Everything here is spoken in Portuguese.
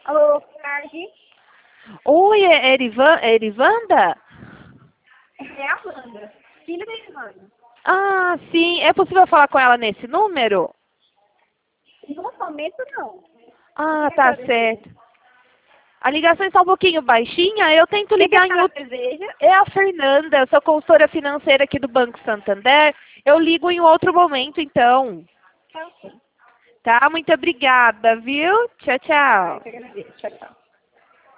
Alô, tarde. Oi, é Erivanda? É a Wanda, filha da Ivana. Ah, sim. É possível falar com ela nesse número? No momento, não. Ah, tá certo. A ligação está um pouquinho baixinha. Eu tento O que ligar a em senhora outro... deseja? É a Fernanda, eu sou consultora financeira aqui do Banco Santander. Eu ligo em outro momento, então. Tá ok. Tá? Muito obrigada, viu? Tchau, Ah, eu tchau. que agradeço. Tchau, tchau.